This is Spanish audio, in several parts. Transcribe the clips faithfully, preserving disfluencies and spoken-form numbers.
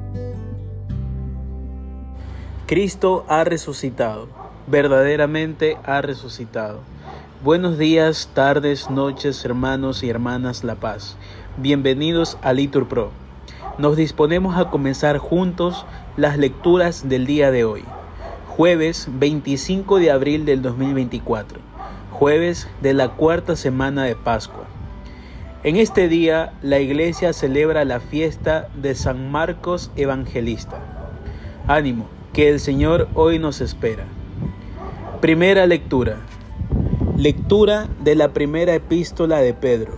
Cristo ha resucitado, verdaderamente ha resucitado. Buenos días, tardes, noches, hermanos y hermanas La Paz. Bienvenidos a LiturPro. Nos disponemos a comenzar juntos las lecturas del día de hoy, jueves veinticinco de abril del dos mil veinticuatro, jueves de la cuarta semana de Pascua. En este día, la Iglesia celebra la fiesta de San Marcos Evangelista. Ánimo, que el Señor hoy nos espera. Primera lectura. Lectura de la primera epístola de Pedro.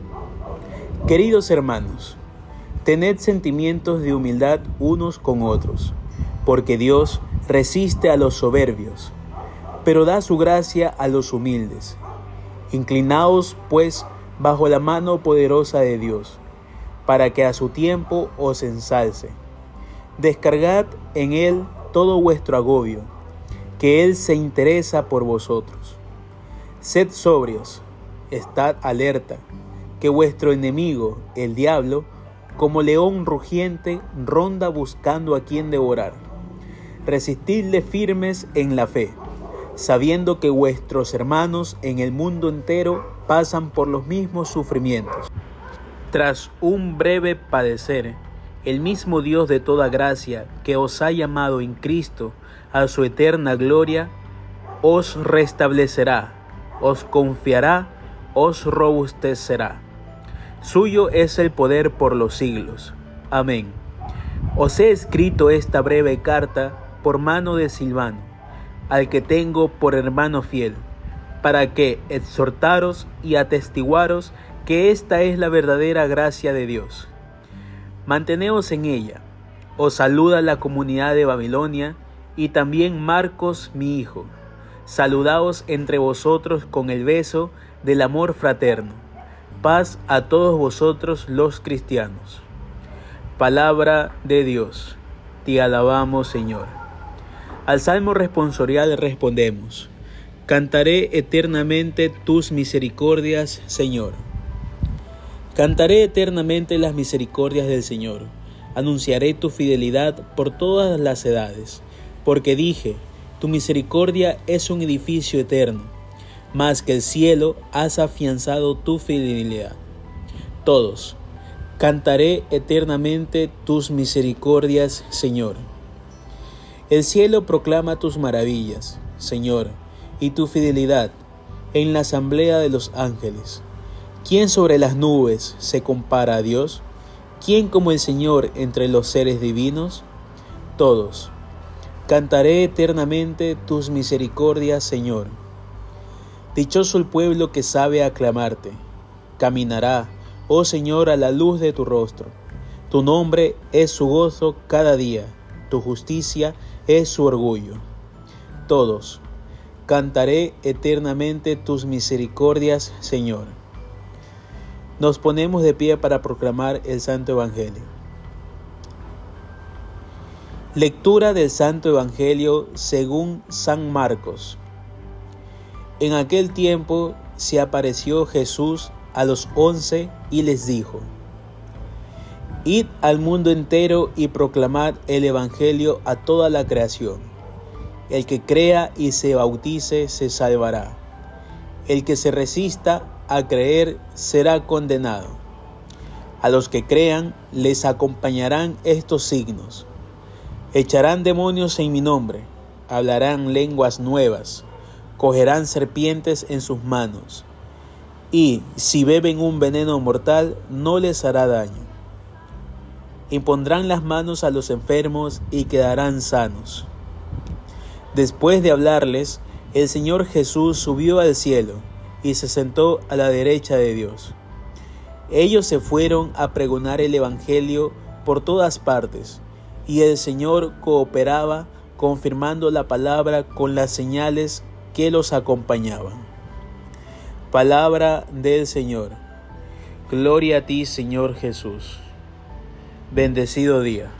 Queridos hermanos, tened sentimientos de humildad unos con otros, porque Dios resiste a los soberbios, pero da su gracia a los humildes. Inclinaos, pues, bajo la mano poderosa de Dios, para que a su tiempo os ensalce. Descargad en Él todo vuestro agobio, que Él se interesa por vosotros. Sed sobrios, estad alerta, que vuestro enemigo, el diablo, como león rugiente, ronda buscando a quien devorar. Resistidle firmes en la fe, sabiendo que vuestros hermanos en el mundo entero pasan por los mismos sufrimientos. Tras un breve padecer, el mismo Dios de toda gracia, que os ha llamado en Cristo a su eterna gloria, os restablecerá, os confiará, os robustecerá. Suyo es el poder por los siglos. Amén. Os he escrito esta breve carta por mano de Silvano, al que tengo por hermano fiel, para que exhortaros y atestiguaros que esta es la verdadera gracia de Dios. Manteneos en ella. Os saluda la comunidad de Babilonia y también Marcos, mi hijo. Saludaos entre vosotros con el beso del amor fraterno. Paz a todos vosotros los cristianos. Palabra de Dios. Te alabamos, Señor. Al Salmo responsorial respondemos: Cantaré eternamente tus misericordias, Señor. Cantaré eternamente las misericordias del Señor. Anunciaré tu fidelidad por todas las edades. Porque dije, tu misericordia es un edificio eterno. Más que el cielo has afianzado tu fidelidad. Todos, cantaré eternamente tus misericordias, Señor. El cielo proclama tus maravillas, Señor, y tu fidelidad en la asamblea de los ángeles. ¿Quién sobre las nubes se compara a Dios? ¿Quién como el Señor entre los seres divinos? Todos, cantaré eternamente tus misericordias, Señor. Dichoso el pueblo que sabe aclamarte. Caminará, oh Señor, a la luz de tu rostro. Tu nombre es su gozo cada día, tu justicia es su orgullo. Todos, cantaré eternamente tus misericordias, Señor. Nos ponemos de pie para proclamar el Santo Evangelio. Lectura del Santo Evangelio según San Marcos. En aquel tiempo se apareció Jesús a los once y les dijo: Id al mundo entero y proclamad el Evangelio a toda la creación. El que crea y se bautice se salvará. El que se resista a creer será condenado. A los que crean les acompañarán estos signos: echarán demonios en mi nombre, hablarán lenguas nuevas, cogerán serpientes en sus manos, y si beben un veneno mortal no les hará daño. Impondrán las manos a los enfermos y quedarán sanos. Después de hablarles, el Señor Jesús subió al cielo y se sentó a la derecha de Dios. Ellos se fueron a pregonar el Evangelio por todas partes, y el Señor cooperaba, confirmando la palabra con las señales que los acompañaban. Palabra del Señor. Gloria a ti, Señor Jesús. Bendecido día.